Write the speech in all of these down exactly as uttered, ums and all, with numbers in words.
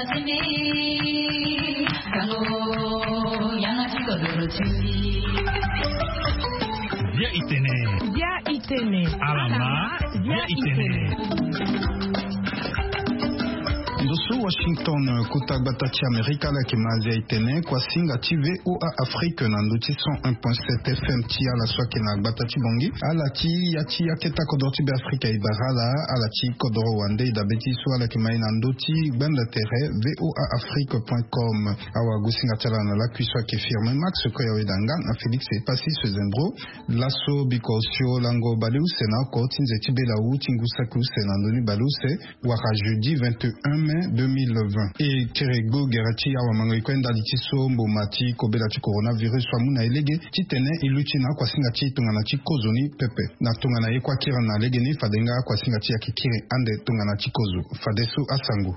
Via Itene. Via Itene. Alama. Via Itene. Ndoso Washington kuta batachi Amerika la kimazia itene kwa singa tive o a Afrique na ndoti cent un point sept F M tia la soke na batachi bongi ala ti yati yaketa kodoti be Afrika ibarala ala ti kodoro wande da beti so ala kimai na ndoti banda terre voa afrique point com awa gusinga tala na la kuiswa ke firme Max ko yawe danga na Felix e pasi se zembro laso bikosio lango balu sena ko tinze tibela u tingusa ku sena ndoni balu se waka jeudi vingt et un mai deux mille vingt et Terego Gerati awa mango ikwenda litiso mbomati kobela ti coronavirus wa muna elege titene iluchina kwa singa ti tungana ti kozoni pepe na tungana ye kwa kira na legeni fadenga kwa singa ti akikiri ande tungana ti kozo fadesu asangu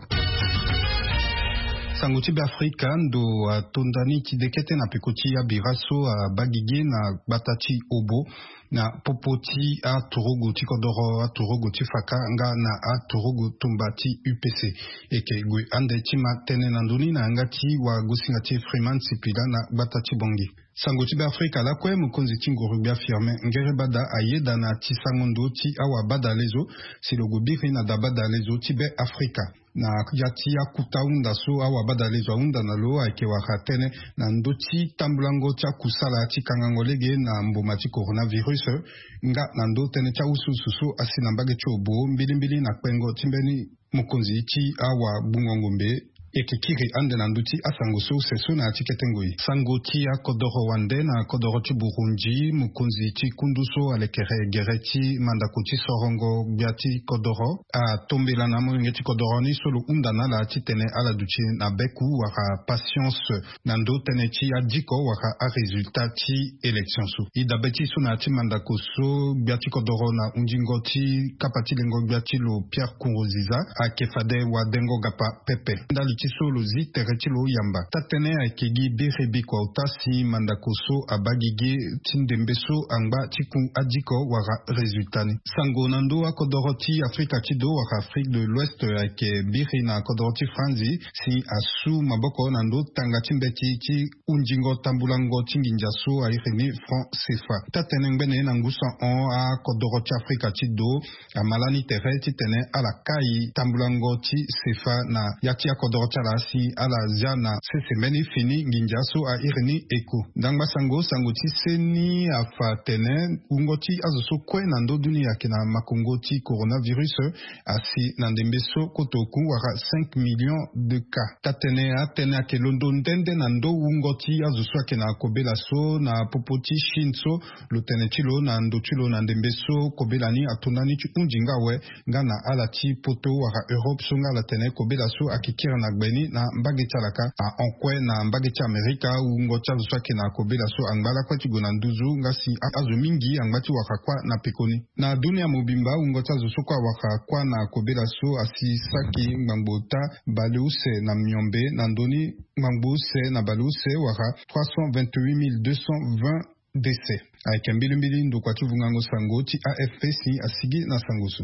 sango ti be Afrika ndo atondani ti dekete na pekoti ya biraso a bagige na batati obo na popoti a torogo ti kodoro a torogo ti faka nga na a torogo tumbati U P C eke gwe ande ti ma tene na nduni na nga ti wa gosinga ti Freeman Sipila na batati bongi sango ti be Afrika la kwe mukonzi ti nguru bia firme ngere bada ayeda na ti sangondo ti awa bada lezo si logo biri na da bada lezo ti be Afrika na yati ya kuta unda so awa bada lezo unda na lo ake wakatene na ndoti tambulango tia kusala ti kangangolege na mboma ti coronavirus nga na ndo tene tia usususu asina mbage ti obo mbilimbili na kpengo timbeni mukonzi ti awa bungongombe ekikiri ande na nduti asango so seso na tiketengoi sango ti a kodoro wande na kodoro ti Burundi mukonzi ti kunduso alekere gereti mandako ti sorongo biati kodoro a tombela na mo ngeti kodoro ni solo undana la ti tene ala duti na beku waka patience na ndo tene ti adiko waka a resultat ti election su ida beti so na ti mandako so biati kodoro na unjingo ti kapati lengo biati lo Pierre Kourouziza a kefade wa dengo gapa pepe ndali solo zi teretilo yamba tatene akegi berebi kwa utasi mandakoso abagige tindembeso anga tiku adiko wara resultani sango nando akodoroti Afrika tido wara Afrique de l'Ouest ake biri na akodoroti Franzi si asu maboko nando tanga timbeti ti unjingo tambulango tinginjaso aireni franc C F A tatene ngene nangusa on akodoroti Afrika tido amalani tere titene ala kai tambulango ti C F A na yati akodoroti si ala jana se semeni fini nginjaso a irni eko dangba sango sango ti seni afa tene ungoti azoso kwe na ndo dunia kena makongo ti coronavirus asi na ndembeso kotoku wara cinq millions de cas tatene a tene ake londo ndende na ndo ungoti azoso kena kobela so na popoti shinso lo tene tilo na ndo tilo na ndembeso kobela ni atonani ti unjinga we ngana ala ti poto wara Europe so ngala tene kobela so akikira na gbeni na mbage chalaka a onkwe na mbage cha Amerika u ngocha zuswake na kobela so angbala kwa chigo na nduzu ngasi azo mingi angbati wakakwa na pekoni na dunia mobimba u ngocha zusukwa wakakwa na kobela so asi saki mbambota baleuse na myombe na ndoni mbambuse na baleuse waka trois cent vingt-huit mille deux cent vingt décès avec mbilimbili ndo kwa chuvungango sango ti A F P si asigi na sangosu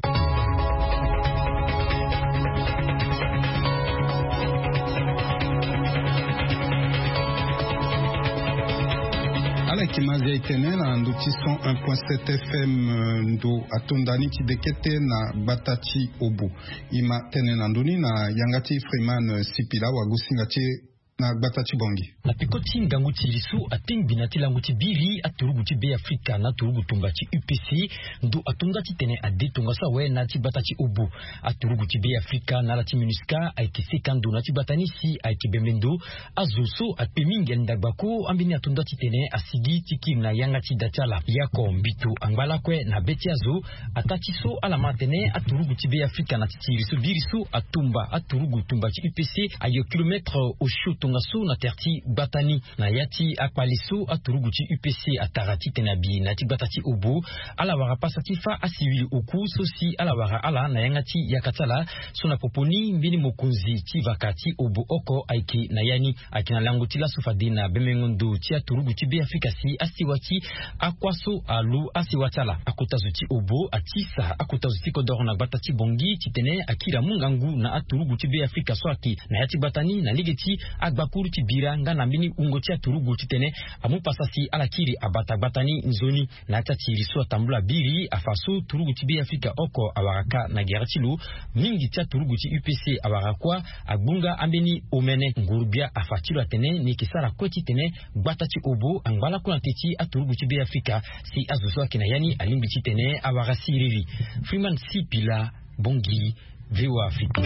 ala kimazia itene na nduti cent un point sept F M ndo atondani ti dekete na batati obo ima tene na nduni na yangati Freeman Sipila wa gusinga ti na batati bongi na pikoti ngangu ti lisu ating binati langu ti biri aturugu ti be Afrika na turugu tumba ti U P C ndu atonga ti tene ade tonga sa we na ti batati obu aturugu ti be Afrika na la ti MINUSCA aiki sekandu na ti batanisi aiki bemendo azuso atpemingi ndagbako ambini atonga ti tene asigi ti kim na yanga ti datala yako mbitu angbala kwe na beti azo atati so ala matene aturugu ti be Afrika na ti lisu birisu atumba aturugu tumba ti U P C ayo kilometre au shoto atonga so na terti batani na yati akpaliso aturuguti U P C atarati tenabi na ti batati obo ala wara pasatifa asivili oku sosi ala wara ala na yangati yakatala sona poponi mbini mokunzi ti vakati obo oko aiki na yani akina languti la sufadina bemengondo ti aturuguti be afikasi asiwati akwaso alu asiwatala akotazuti obo atisa akotazuti kodor na batati bongi titene akira mungangu na aturuguti be Afrika swaki na yati batani na ligeti agbakuru ti bira nga na mbini ungoti aturuguti tene amu pasasi alakiri abata batani nzoni na tati riso tambula biri afaso turuguti be Afrika oko awaraka na geratilu mingi tia turuguti U P C awarakwa agbunga ambeni omene ngurubia afatilu atene ni kisara kweti tene batati obo angwala kuna teti aturuguti be Afrika si azuzo akina yani alimbiti tene awarasiriri Freeman Sipila Bongi V O A Afrika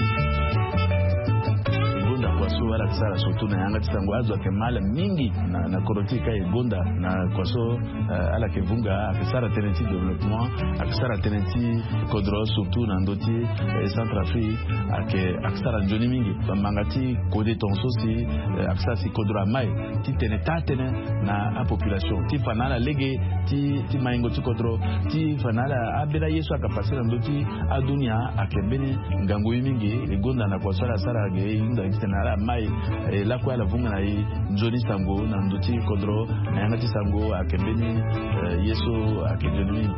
kwaso wala kisara sotu na yanga tisango azo ke mala mingi na na korotika e gonda na kwaso uh, ala ke vunga akisara tenenti development akisara tenenti kodro surtout na ndoti e Centrafrique ake akisara njoni mingi mangati kode tonso si uh, akisara si kodro mai ti tene tatene na a population ti fanala lege ti ti maingo ti kodro ti fanala abela yesu akapasira ndoti adunia akembeni ngango mingi e gonda na kwaso ala sara ge inda tena mai la kwa la vunga na njoni sango na ndoti kodro na yangati sango akembeni yeso akejoni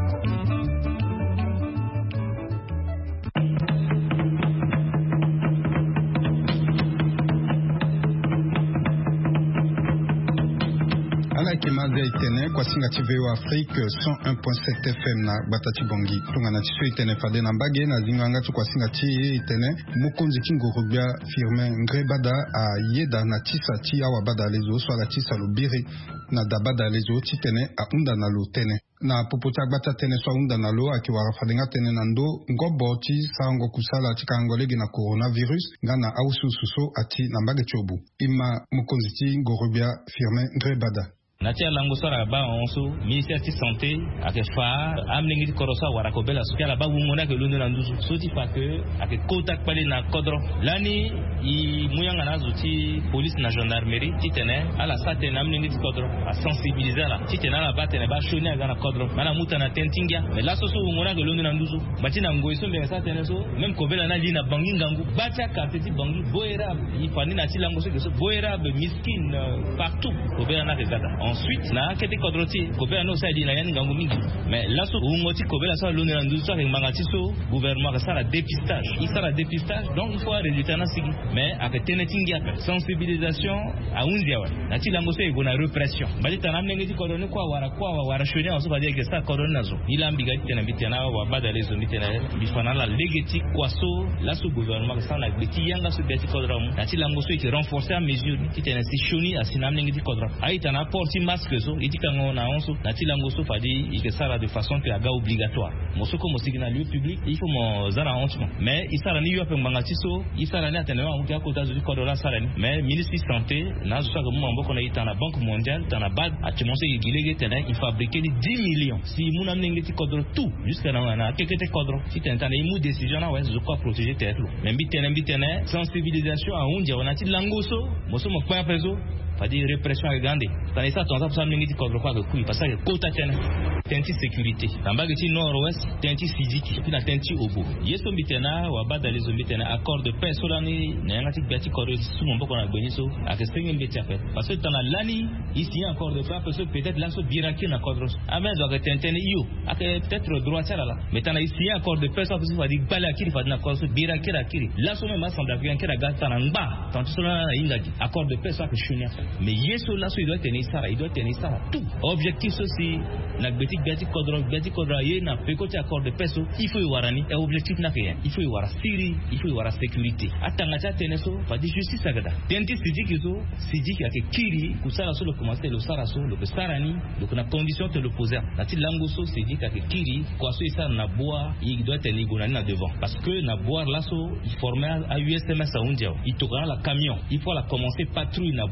ala kimaze itene kwa singa T V O Afrique cent un point sept F M na batati bongi tunga na tiso itene fade na mbage na zinganga tu kwa singa ti itene mukonzi kingo rubia firme ngrebada a yeda na tisa ti awa bada lezo so la tisa lo biri na dabada lezo titene a unda na lo tene na popota gbata tene so unda na lo akiwara fadenga tene na ndo ngobo ti sango kusala tika angolegi na coronavirus ngana ausu suso ati na mbage chobu ima mukonzi ti ngorubia firme ngrebada natia lango sora ba onso ministère de santé ake fa amningi korosa wara ko bela so kala ba wumona ke lundu na nduzu so ti fa ke ake kota pale na kodro lani i muyanga na zuti police na gendarmerie titene ala sate na amningi kodro a sensibiliser la titene ala batene ba shoni aga na kodro mana muta na tentingia mais la so so wumona ke lundu na nduzu batina ngoiso be sate na so même ko bela na lina bangi ngangu batia carte ti bangi boera i fani na ti lango so boera be miskin partout ko bela na ke gata. Ensuite, na kete kodroti kopela no sa di na yani ngangu mingi mais là so ngoti kopela sa lone na nduso avec mangati so gouvernement ça la dépistage il ça la dépistage donc il faut résultat na sigi mais avec tenetingi après sensibilisation a undia wa na ti lango so e gona répression bali tanamne ngiti kodroni kwa wara kwa wara shoni on so ba dire que ça kodroni nazo ila mbiga tena bitena wa bada lezo bitena bifana la legeti kwa so là so gouvernement ça na beti yanga so beti kodrom na ti lango so e renforcer à mesure ti tena si shoni asinamne ngiti kodrom aita na porti masque so itika ngona onso na ti lango so fadi ike sala de façon que aga obligatoire mosoko mosiki na lieu public il faut mo zara honte mais isara ni yo pe mbangati so isara ni atene wa mutia kota zuri kodora sala ni mais ministre santé na zo saka mo mboko na ita na banque mondiale tana bad atimonse igilege tena il fabriquer dix millions si muna mnengeti kodro tout jusqu'à na na kekete kodro si tena na imu décision na wes zo quoi protéger tête mais mbitene mbitene sensibilisation a unja wana ti lango so moso mo pa peso fadi répression à grande tana isa tonza pour ça mnengeti kodro kwa kui parce que kota tena tenti sécurité tambageti nord-ouest tenti sidiki pina tenti obo yeso mbitena wa bada lezo mbitena accord de paix solani na ngati beti kodro sumo mboko na beniso akesenge mbeti afet parce que tana lani ici accord de paix parce que peut-être là so biraki na kodro amen zo tentene yo ake peut-être droit ça là mais tana ici accord de paix ça parce que fadi bala kiri fadi na kodro biraki la kiri là so même ensemble africain kira gata na ngba tant solana na ingadi accord de paix ça que chunia mais yeso là so il doit tenir ça il doit tenir ça tout objectif ceci na beti beti kodro beti kodro ye na pekoti accord de paix il faut y warani et objectif na rien il faut y wara siri il faut y wara sécurité atanga cha teneso fadi justice agada tenti sidiki zo sidiki ake kiri kusala so le commencer le sara so le sarani donc na condition te le poser na ti lango so sidiki ake kiri kwa so isa na bois il doit tenir gonani na devant parce que na bois là so il formait à U S M S à undia il tokana la camion il faut la commencer patrouille na bois na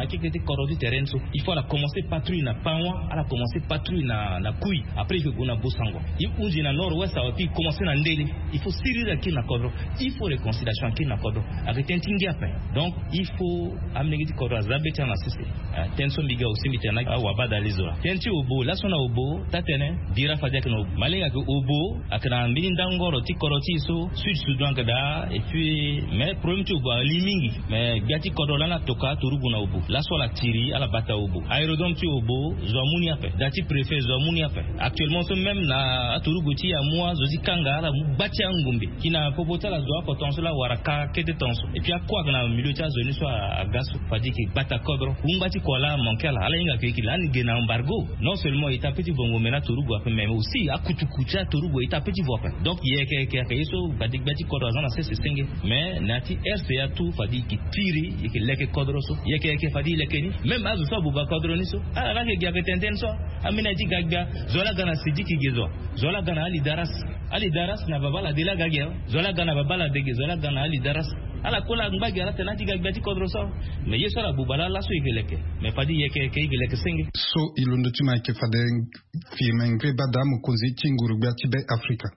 qui était corrodu terrain il faut la commencer patrouille na panwa ala commencer patrouille na na kui après que on a bosango il unji na nord-ouest ça puis commencer na ndele il faut sérieux qui na kodro il faut réconciliation qui na kodro avec tentingi après donc il faut amener dit kodro zabeta na sisi tenso miga aussi mitena wa bada lizola tenti obo la sona obo tatene dira fadia que no malenga que obo akana mbini ndangoro ti koroti so sud sudan kada et puis mais problème tu obo limingi mais gati kodro la na toka turugu na obo la so la tiri ala bata obo aérodrome tu obo zomuni ape dati préfet zomuni ape actuellement so même na aturugu ti ya moi zozi kanga ala bati ngumbi kina popota la zoa potentiel la waraka kete tonso et puis akwa na milieu ta zone so a gaso fadi ki bata kodro umbati kola monkela ala inga ke ki lani gena embargo non seulement ita petit bongo mena turugu ape mais aussi akutukucha turugu ita petit vopa donc yeke ke ke so badi bati kodro na se senge mais nati R C A tout fadi ki tiri yeke leke kodro so yeke ke fadi leke ni même azu so buba kodro ni so ala la ke gya tenten so amina di gagba zola gana sidiki gezo zola gana ali daras ali daras na babala de la gagya zola gana babala de zola gana ali daras ala kola ngba ala tena di gagba ti kodro so mais yeso la bubala la so igeleke mais fadi yeke ke igeleke senge so ilondo tima ke fade firme ngre badamu kozi tinguru gba tibe Afrika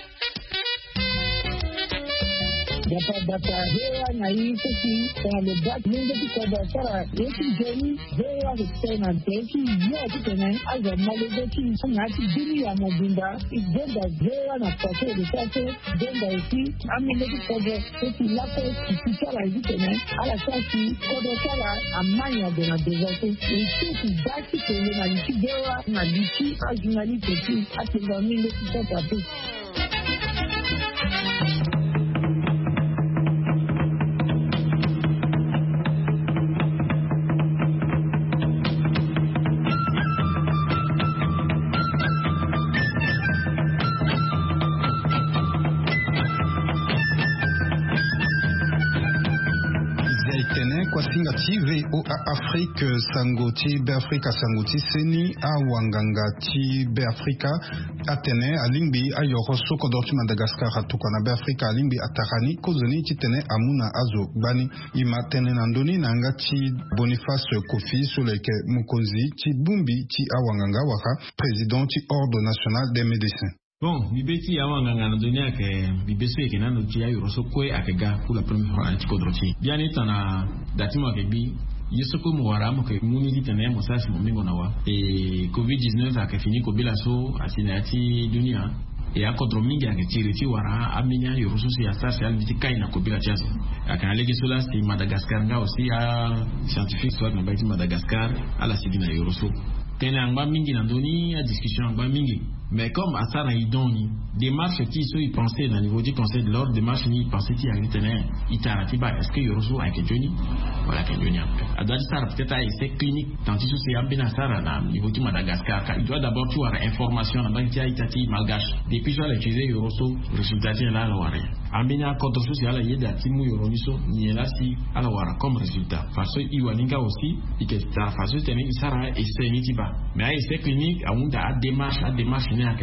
Data data hewa na hii sisi kwa lebat mungu kwa sara yeki jeni hewa kutena teki yote tena aza malezeki ngati dini ya mobimba igenda hewa na pato de sase genda isi amileki kwa teki lapo kisara hivi tena ala sasi kwa sara amanya de na deserte isi daki tena na liki hewa na liki ajunali teki atinga mingi kwa tapu Singati o Afrique sangoti be Afrika sangoti seni a wanganga ti be Afrika atene alimbi ayoro soko dorti Madagascar atukana be Afrika alimbi atarani kozoni ti tene amuna azo bani ima tene nandoni nanga ti Boniface Kofi soleke mukonzi ti bumbi ti awanganga waka président ti ordre national des médecins. Bon, bibeti awanga ngana dunia ke bibeso yake nano tia yoroso kwe akega pour la première fois en tikodroti. Bien etana datimo akebi yesoko muwara mo ke muni ditene mo sasi mo mingo nawa. Et covid dix-neuf ake fini ko bilaso atinati dunia. Et akodro mingi ake tiri ti wara amenya yoroso si asasi albiti kaina ko bila tiaso. Akana legi sola si Madagascar nga aussi a scientifique soit na baiti Madagascar ala sidina yoroso. Tene angba mingi nandoni a discussion angba mingi. Mais comme à ça, il donne des marches qui sont y pensaient dans le niveau du conseil de l'ordre, des marches qui pensaient qu'il y a eu teneur, il t'a raté, est-ce qu'il y a reçu avec Johnny? Voilà, qu'un Johnny après. À doit ça, peut-être à essai clinique, tant que c'est un bien à ça, à niveau du Madagascar, il doit d'abord tout avoir information, à bas, il y a Itati, malgache. Depuis que j'ai utilisé le reçu, résultat, il y a là, la Ambina contre social, il y a des Timou Yoroniso, ni là, si, à la Wara, comme résultat. Parce que Iwaninga aussi, il y a la phase de Sara et Sénitiba. Mais à essai clinique, à une démarche, à démarche, de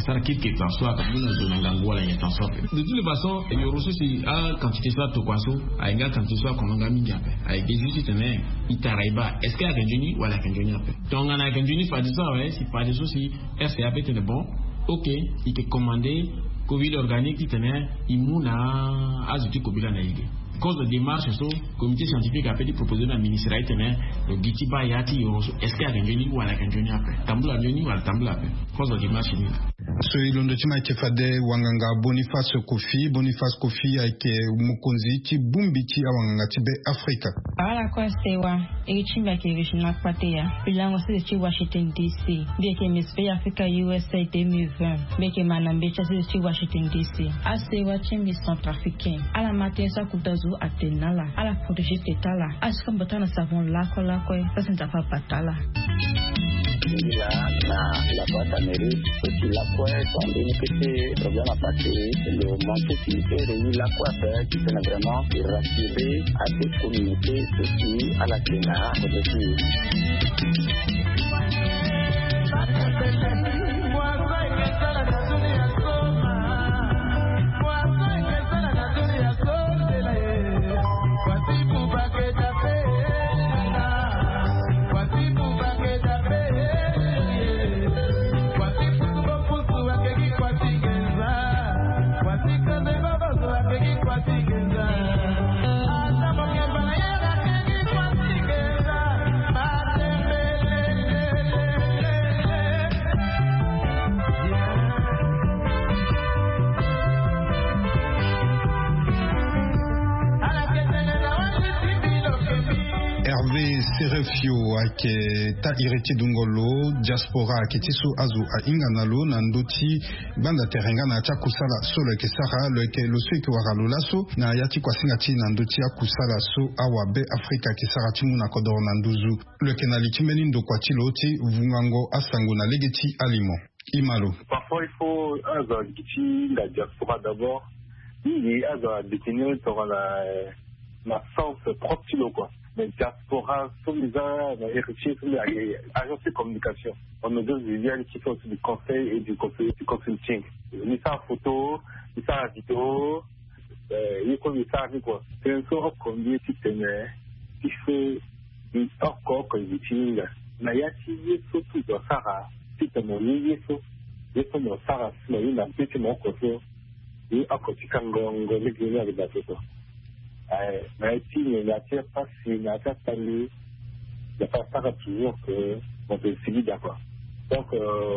toute façon, il y a aussi à quantité soit to kwaso, à égal quantité soit comme un mingi après. Avec des juste tenez, il t'arrive. Est-ce qu'il y a un Johnny ou à la Johnny après? Donc on a un Johnny pas de ça, ouais. Si pas de souci, R C A P était bon. Ok, il te commandé Covid organique, il tenait, il mouna azuti Covid naïge. Cause de démarche, so, comité scientifique a fait des propositions à ministère, il tenait, le Gitiba Yati, est-ce qu'il y a un Johnny ou à la Johnny après? Tambour à Johnny ou à la Tambour après? Cause de démarche, il So ilondo tima ke fade wanganga Boniface Kofi Boniface Kofi ake mukonzi ti bumbi ti awanganga ti be Afrika. Ala kwa sewa e chimba ke vishina kwatea bilango se ti Washington D C bi ke mispe Africa U S A deux mille vingt bi ke manambe cha se ti Washington D C asewa chimbi centrafricain ala matin sa kutazo atenala ala protéger tetala aska mbotana savon la kola ko ça ne fa patala. La la boîte américaine aussi la quoi quand il était problème à passer le manque de réunir la quoi faire qui est vraiment rassurer à des communautés aussi à la Kenya Hervé Serefio ake ta ireti dungolo diaspora ake tisu azu a inganalo na ndoti banda terenga na cha kusala solo ke sara lo ke lo seki waralo laso na yati kwa singati na ndoti ya kusala so awabe Afrika ke sara timu na kodoro na nduzu lo ke na litimeni ndo kwa tiloti vungango asango na legeti alimo Imalo. Parfois il faut azu giti la diaspora d'abord il azu détenir sur la ma sens propre quoi. Mais diaspora, sont les héritiers, sont les agences de communication. On a deux vivières qui font aussi du conseil et du, conseil, du consulting. Ils ça en photo, ils ça en vidéo, ils font ça avec quoi. C'est un sort comme dit qui tenait, qui fait encore que j'utilise. Mais il y a qui surtout dans Sarah, si tu m'as mis, il faut me Sarah, si tu m'as mis, tu m'as encore et encore tu can go les gueules avec la photo. Mais si il n'y a pas si il n'y a pas parlé, il n'y a pas ça toujours que on peut finir d'accord. Donc,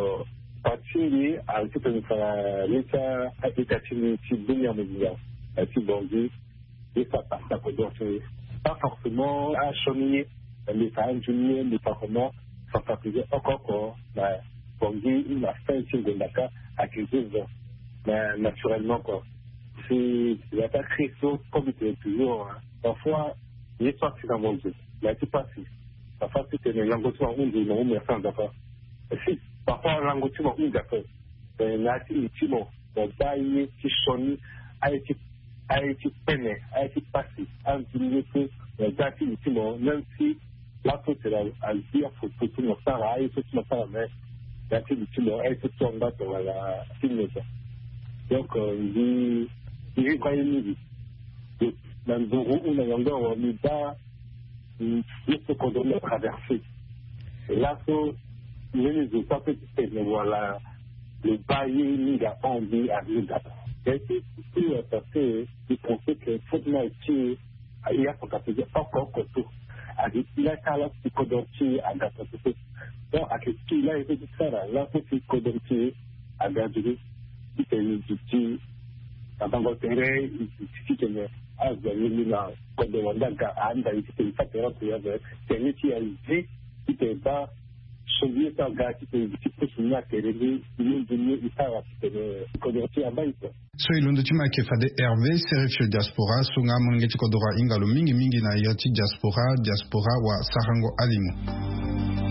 partir à tout l'État a été si bien médias, si bon Dieu, et ça passe à côté. Pas forcément à chômer l'État ingénieur, l'État comment, sans s'appuyer encore, mais bon Dieu, il a fait un signe de Dakar à quelque chose, mais naturellement quoi. C'est la créé comme il est toujours. Hein. Parfois, il est sorti dans mon jeu. Il a été passé. Parfois, c'était un langotement où il m'a mis sans d'accord. Si, parfois, un langotement où d'accord. Il a été utile. Mon bail qui sonne a été a été peiné, a été passé. Un petit peu, il a été utile. Même si la faute est à dire faut que tout le monde s'arrête, tout le monde s'arrête, il a été utile. Il a été tombé dans la signature. Donc, il dit. Il est quand même dit. Dans le bureau où nous avons mis là, il faut qu'on doit traverser. Et là, il y a des étapes qui voilà, le bailli, il a envie à lui d'abord. Et c'est tout parce que il pensait que faut que il y a qu'on a fait encore tout. Avec il a qu'à la psychodontie à gâteau. Donc, avec qui il a été dit ça là, là, c'est psychodontie à gâteau. Il s'est dit, dans votre terrain, il suffit que as venir là, quand on a un anda, il s'est fait faire pour y avoir, c'est lui qui a dit, qui t'est pas, celui qui a gâté, qui t'est pas soumis à terre, il est venu, il s'est fait, quand on a un bail, quoi. So ilondo chima ke fade Hervé Serefio diaspora sunga mongeti kodora ingalo mingi mingi na yoti diaspora diaspora wa Sarango Alimu.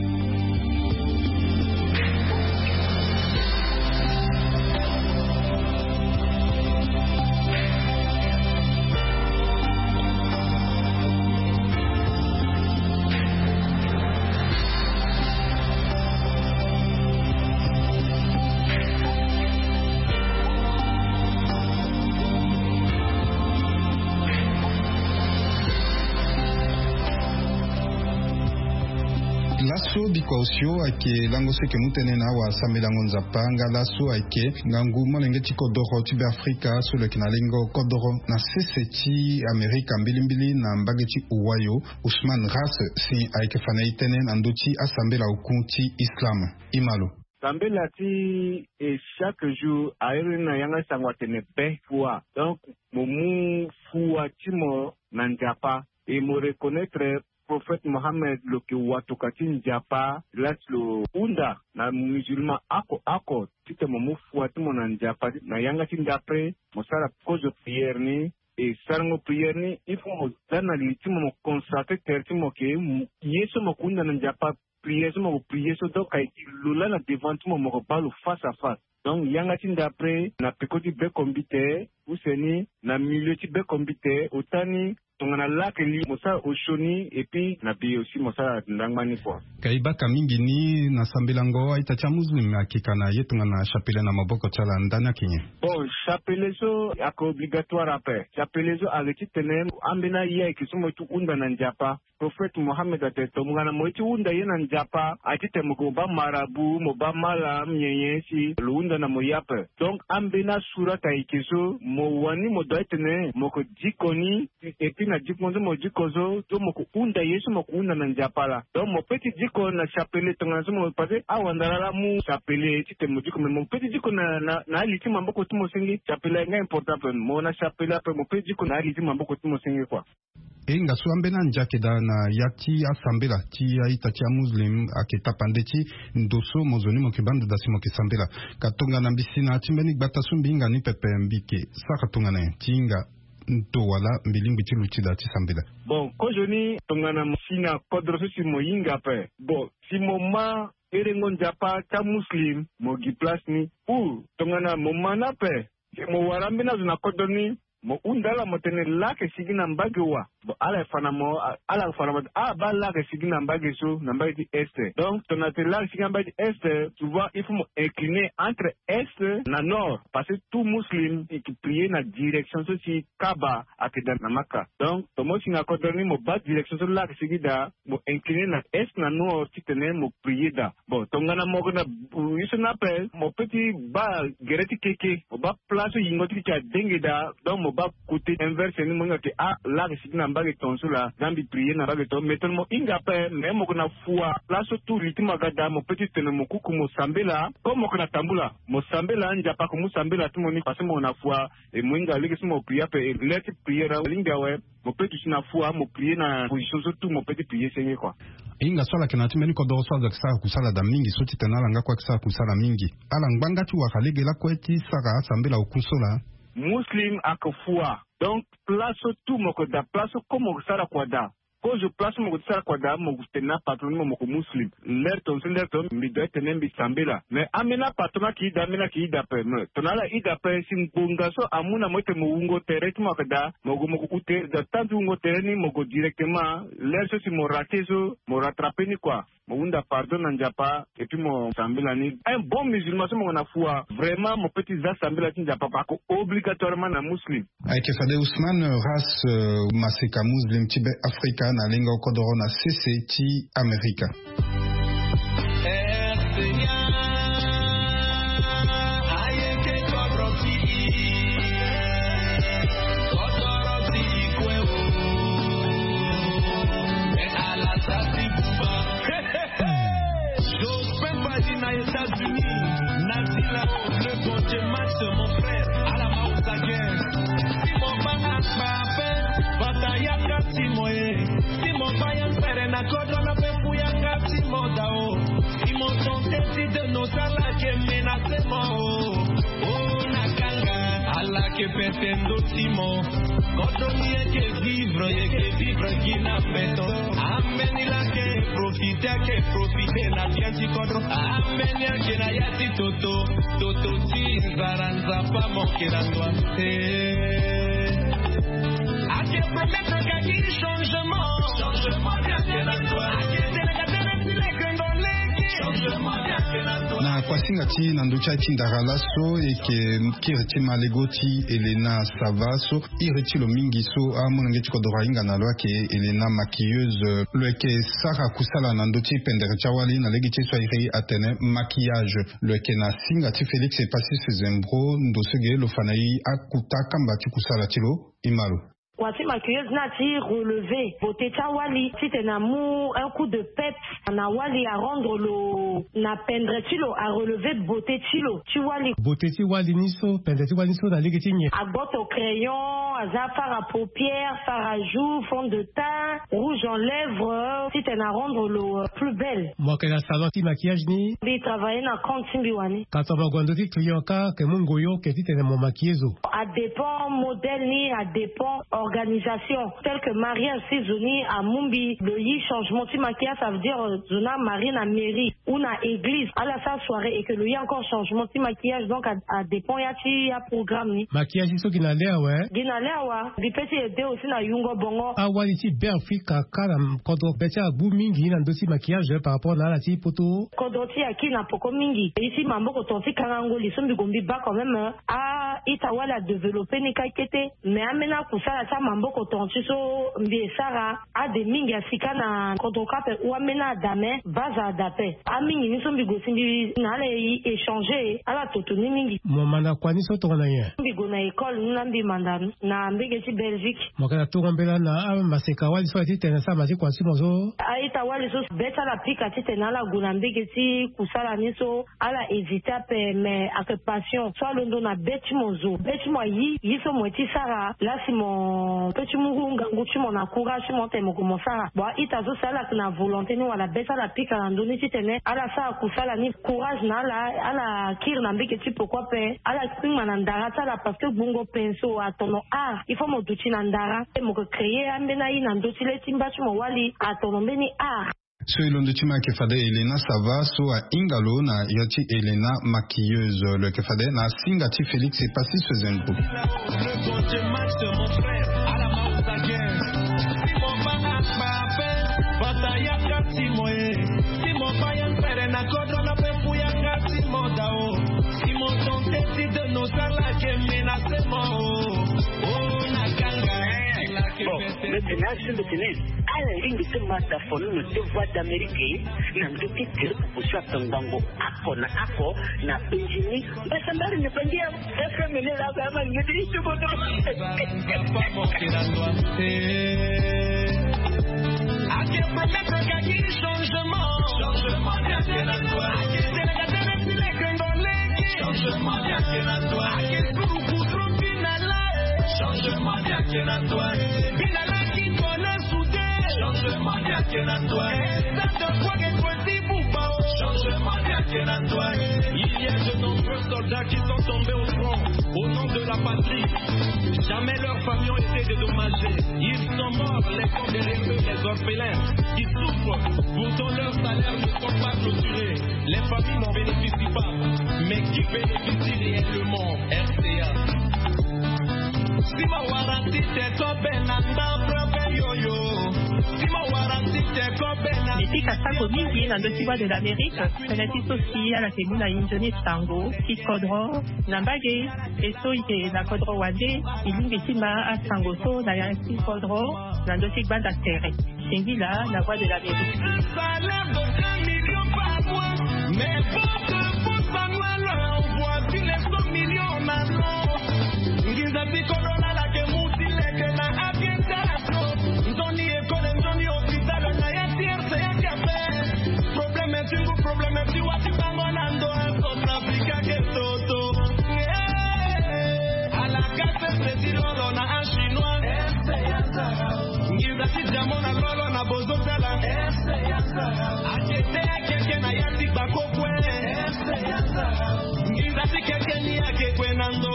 Lasso bikosio ake lango seke mutene na wa samelango nzapanga lasso ake ngangu molenge tiko doro tibe Afrika so le kinalengo kodoro na seseti Amerika mbilimbili na mbageti uwayo Ousmane Ras si ake fanaitene na ndoti asambela ukunti Islam Imalo. Sambela ti et chaque jour aérina yanga sangwa tene be fois donc momu fois timo nanjapa et me reconnaître prophète Mohammed lo ke watokati njapa laslo unda na musulman ako ako tite momu fuati mo na njapa na yanga tindapre mosala kozo prière ni et sarango prière ni il faut mo dana litimo mo consacrer tertimo ke yeso mo kunda na njapa prière mo prière so do kai lula na devant mo mo balu face à face. Donc yanga tindapre na pekoti be kombite useni na milieu ti be kombite otani tongana lake li mosa oshoni et puis na bi aussi mosa ndangmani kwa kaiba kamingi ni na sambilango aitacha muslim akikana yetunga na chapelle na maboko chala ndana kinye bon chapelle so ako obligatoire après chapelle so avec tenem ambina ye kisumo tu unda na njapa prophète Mohammed ateto mungana moiti unda ye na njapa atite mugoba marabu moba mala mnyenyeshi luunda na moyape donc ambina surata ikiso mo wani mo doitene moko jikoni et puis na jikonzo mo jikozo to moko unda yesu moko unda na njapala donc mo petit jiko na chapelle tongazo mo pase awandala mu chapelle tite mo jiko mo petit jiko na na, na aliti mamboko tumo singi chapelle nga important mo na chapelle après mo petit jiko na aliti mamboko tumo singi kwa enga so ambena njake da na yati asambela ti aita ti muslim aketa pandeti ndoso mozoni mo kibanda da simo kisambela katonga na bisina timbeni gbata sumbinga ni pepe mbike saka tonga na tinga nto wala mbilimbi ti luti da ti sambela. Bon, ko joni tonga na sina kodro si mo yinga pe. Bon, si mo ma erengon japa ta muslim mo gi place ni u tonga na mo mana pe mo warambe na zuna kodoni mo undala mo tene lake sigina mbage wa bo ala fana mo ala fana mo a ba lake sigina mbage so na mbage di este donc ton a lake sigina mbage este tu vois il faut mo incliner entre est na nord parce que tout muslim qui prie na direction so si kaba akeda na maka donc to mo singa kodoni mo ba direction so lake sigida mo incliner na est na nord ti tene mo prier da bon tongana mo na iso na pe mo petit ba gereti keke mo ba place yingoti ki a dengue da donc mo ba côté inverse ni mo ngati a lake sigina mbage tonso la zambi prier na mbage to meton mo inga pe me mo na fua place tout rythme agada mo petit tene mo kuku mo sambela ko mo na tambula mo sambela nja pa ko mo sambela tu mo ni parce mo na fua e mo inga leke mo prier pe let prier ra linga we mo petit na fua mo prier na position surtout mo petit prier senye quoi inga swala kina timeni ko do swala kisa kusala da mingi soti tenala nga kwa kisa kusala mingi ala ngbanga tu wakalege la kweti saka sambela ukusola muslim akafua donc place tout mo ko da place ko mo sala kwa da ko je place mo ko sala kwa da mo tena patron mo ko muslim l'air ton l'air ton mi doit tenir bi sambela mais amena patron ki da amena ki da pe no tonala ida pe sim bunga so amuna mo te mo ungo direct mo ka da mo go mo ko ute da tant ungo terni mo go directement l'air so si mo raté so mo rattraper ni quoi Mounda pardon n'anjapa et puis mon sambela ni un bon musulman mon a foi vraiment mon petit za sambela n'anjapa pas obligatoirement na muslim. Avec Fade Ousmane race uh, maseka muslim tibe africain na lenga kodoro na C C T America. Que pretendo Simon, quand on y est que vivre, y est que vivre qui n'a fait ton. Amen, il a que profiter, que profiter, n'a bien dit contre. Amen, il a que n'a y'a dit toto, toto si, zaranza pas manquer la toi. A que promettre qu'il y ait changement, changement bien que la toi. A que délégater les filets que dans les changement bien que la toi. Na kwa singa ti na nducha ti ndagalaso e ke kirti malegoti Elena Savaso iriti lo mingi so amonenge ti kodora inga na lwa ke Elena maquilleuse le ke saka kusala na ndoti pendere chawali na legi ti so iri atene maquillage le ke na singa ti Félix et passé ses embro ndosege lo fanai akuta kamba ti kusala ti lo imalo. Wati maquilleuse na ti relevé beauté chawali ti tena mou un coup de pep na wali à rendre lo na pendre tilo à relever beauté tilo ti wali beauté ti wali niso pendre ti wali niso na legi ti nye à botte au crayon aza fard à paupières fard à joues fond de teint rouge en lèvres ti tena rendre lo plus belle moi que na salon ti maquillage ni bi travailler na compte simbiwani quand on va gondo ti client ka ke mungoyo ke ti tena mo maquilleuse à dépend modèle ni à dépend organisation telle que Marie Saisoni à Mumbi le yi changement ti maquillage ça veut dire zona Marie na mairie ou na église à la sa soirée et que le yi encore changement ti maquillage donc à, à dépend ya ti ya programme ni maquillage so ki na le ouais ki na le wa bi pesi aider aussi na yungo bongo a wali ti be Afrika kala kodo becha bu mingi na ndosi maquillage par rapport na la ti poto kodo ti aki na poko mingi ici mambo ko tonti karango li sombi gombi ba quand même a itawala développer ni kaikete mais amena kusala sa mambo ko tonti so mbi sara a de mingi asika na kodo kape ou amena dame baza dape a amingi niso mbigo simbi na le échanger ala totoni mingi mo mana kwani so to na ye mbigo na école na mbi mandan na mbege ci Belgique mo kana to ngambela na maseka wali so ti tena sa masi kwa si mozo aita wali so beta la pika ti tena la guna mbege ti kusala niso ala hésiter pe mais avec passion so londo na beti mozo beti mo yi yiso mo ti sara la si mon petit murunga nguchi mo na courage mo te mo ko sara bo ita zo sala na volonté ni wala beta la pika na ndoni ti tene ala sa kusala ni courage na la ala kir na mbeke ti pourquoi pe ala kima na ndara tala parce que bungo penso atono ah il faut mo duchi na ndara e mo créer ambena yi na ndoti le timba ti mo wali atono mbeni ah so ilondo chima kefade Elena Sava so a ingalo na yati Elena maquilleuse le kefade na singa ti Félix et Passis Fezembo Bon, maintenant, je me tenais à la ligne de ce mataphone, le devoir d'Amérique, n'a pas été tiré pour ça, ton bango, ako, na ako, na péjini, mais ça m'a rien pas dit, ça fait mener la gamme, il me dit, je me I can't remember qu'à qui changement, changement bien qu'elle a toi, à qui c'est la dernière fille que l'on lègue, changement bien qu'elle a toi, à qui pour pour trop final, changement bien qu'elle a toi, final qui connaît soudé, changement bien qu'elle a toi, ça te voit qu'elle choisit pour pas, changement bien qu'elle a toi, il y a de nombreux soldats qui sont tombés au front, au nom de la patrie, jamais leurs familles ont été dédommagées, ils sont morts, les pauvres derrière eux, les orphelins, qui souffrent, pourtant leurs salaires ne sont pas clôturés, les familles n'en bénéficient pas, mais qui bénéficient réellement, R C A. Si ma warranty t'es copé, n'a pas yo-yo. Si ma warranty t'es copé, n'a Iti kasako mingi na dosiwa de l'Amérique, penati sosi ala ke muna injoni tango, ki kodro, na mbage, eso ite na kodro wade, ilingi tima a tango so, na yansi kodro, na dosi banda terre. Tengi la, la voix de l'Amérique. Un salaire de un million par mois, mais pour que pour ça on voit tous les cent millions maintenant. Ngizati corona la ke mutile ke na avientato, ndoni ekole ndoni hospital na ya tierce ya café. Problème tu go problème tu wa ti bangonando en South Africa ke toto. A la casa presidente lona en chinois. Ngizati jamona lolo na bozo sala. Akete akete na ya ti bakokwe. Ngizati keke ni ake kwenando.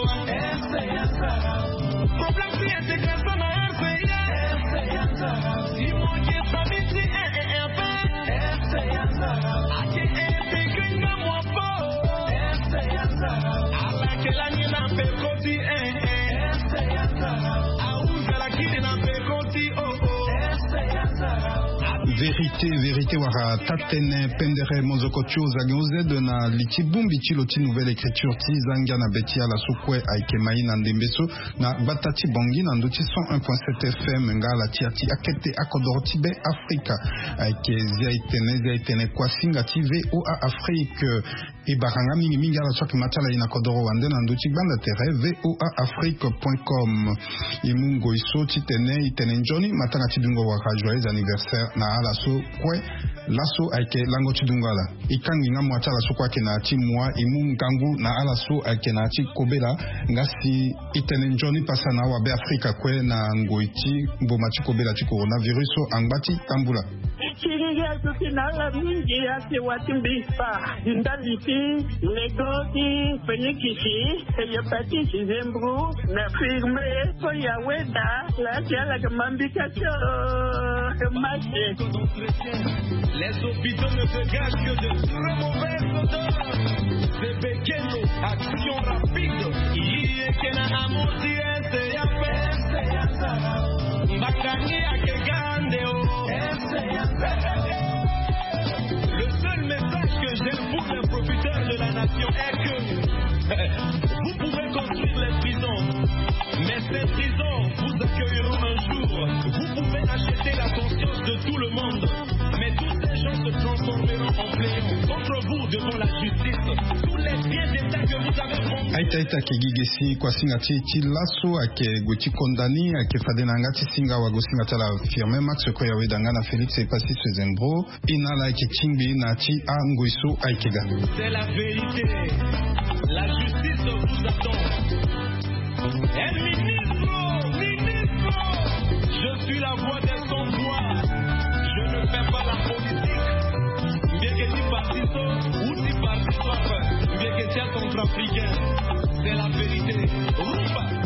Problème si intégration na R C A. Si mon Dieu s'habille si un et un peu. Ake intégrer na moi pas. Avec la nuit na pe koti un un. Aouza la kiri na pe koti oh oh. Vérité, vérité, wara tatene pendere mozokochu zagyoze na litibumbi chiloti nouvelle écriture ti zanga na betia la sukwe aikemai na ndembeso na batati bongi na nduti cent un point sept F M nga la tiati akete akodorti be Afrika aike zia itene zia itene kwa singa ti V O A Afrique e baranga mingi mingi ala soki matala ina kodoro wande na nduti banda tere V O A Afrique point com imungo iso ti tene itene njoni matanga ti dungo waka joyeux anniversaire na ala so kwe laso aike lango chidungala ikangi nga mwata la so kwake na ati mwa imu ngangu na ala so aike na ati kobela ngasi itene njoni pasa na wabe Afrika kwe na ngoiti mboma chi kobela chi coronavirus so angbati tambula Chiriya tukinala mingi ati watimbisa ndaliti negoti fenikisi hepatiti zembru na firme so ya weda la tiala kamambika cho mache. Les hôpitaux ne dégagent que de très mauvaises odeurs. C'est pequeño, action rapide. Yekena amuti ese ya fe. Makani akegande o. Le seul message que j'ai pour les profiteurs de la nation est que vous pouvez construire les prisons, mais ces prisons vous accueilleront un jour. Vous pouvez acheter la conscience de tout le monde, mais tous ces gens se transformeront en fléaux. aita ita ke gigesi kwa singa ti ti laso ake guti kondani ake fadena ngati singa wa gusinga tala firme max ko yawe danga na Felix et Pasi Sezembro inala ake chingbi na ti a nguiso aikega. C'est la vérité. La justice vous attend. Et ministre, ministre, je suis la voix des sans-voix. Je ne fais pas la politique. Bien que tu partiso ou tu partiso, bien que tu es centrafricain. C'est la vérité. Rumba.